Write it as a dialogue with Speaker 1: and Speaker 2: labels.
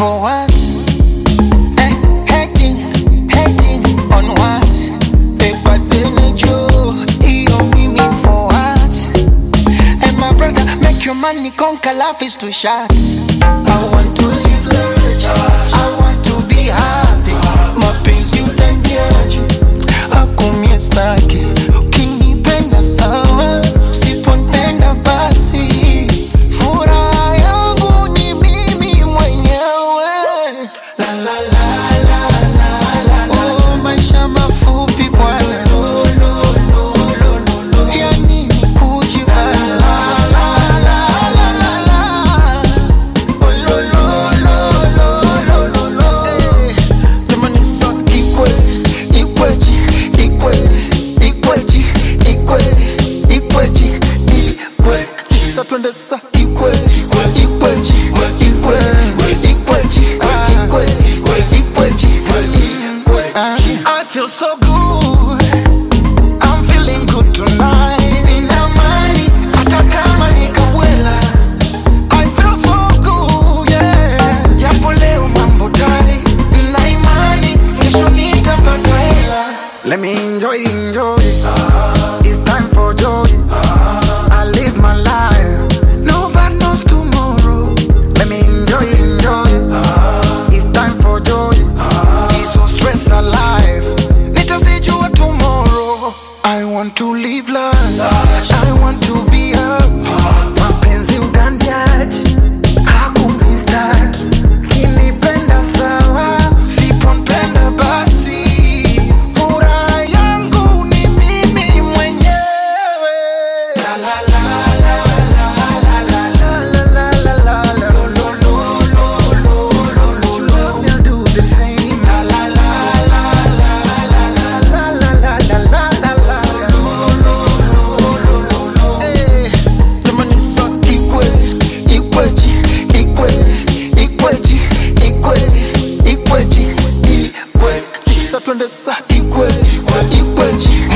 Speaker 1: for what? Hating on what? But then you me for what? And my brother, make your money conquer, life is too short. I want to live large, I want to be happy. Mapenzi utaniaje, hakumie staki. Ukinipenda sawa, usiponipenda basi. Furaha yangu ni mimi mwenyewe. La la la la la la la. Oh, maisha mafupi bwana. Yani kujibana. La la la la la la. Oh lo lo lo lo lo lo. Jamani so ikweji. Sa twende sa ikweji. I feel so good, I'm feeling good tonight. Nina amani, hata kama nikawela. I feel so good, yeah. Japo leo mambo dai, na imani kesho nitapata hela. Let me enjoy. It's time for joy. I live my life, nobody knows tomorrow. Let me enjoy. It's time for joy. It's so stress alive. Nitasijua tomorrow. I want to live life. I want to be up. Mapenzi utaniaje, hakuna start. Kinipenda sawa, siponipenda basi. Furaha yangu ni mimi mwenyewe. La la la la la la la la la la la. Lo lo lo lo lo lo lo. We'll do the same. La la la la la la la la la la la la la. Lo lo lo lo lo. Jamani so ikweji. Sa twende sa ikweji.